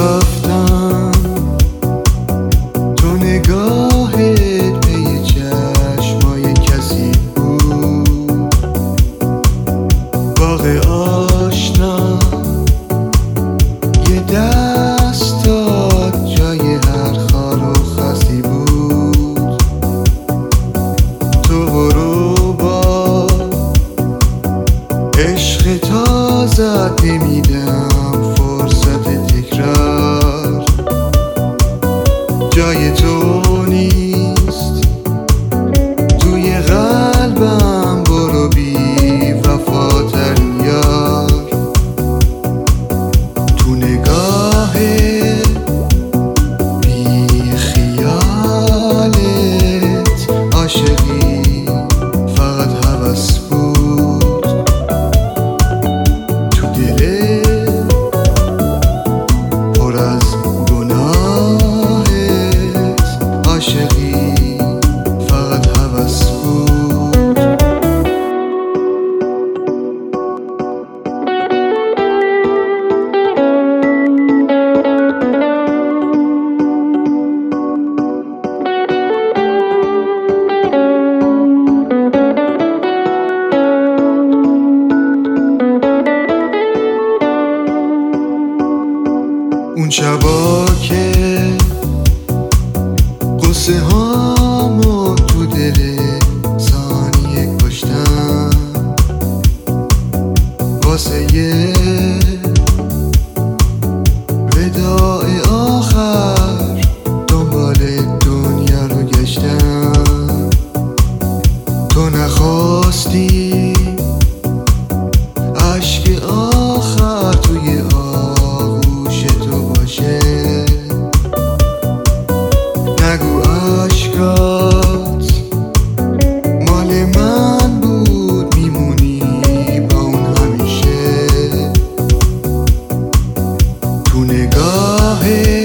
رفتم تو نگاهت پی چشمای کسی بود، باغ آشنا یه دست داد جای هر خار و خسی بود. تو برو با عشق تازت نمیدم فرصت تکرار، جای تو نیست توی قلبم، برو بی وفاترین یار. تو نگاه بی خیالت عاشقی فقط هوس بود، تو دلت پر از گناهت عاشقی فقط هوس بود. اون شبا که قصه هامو تو دل ثانیه کشتم، واسه یه وداع آخر دنبال دنیا رو گشتم. تو نخواستی عشق آخر توی آغوش تو باشه، نگو عشقات مال من بود، میمونی با اون همیشه. تو نگاه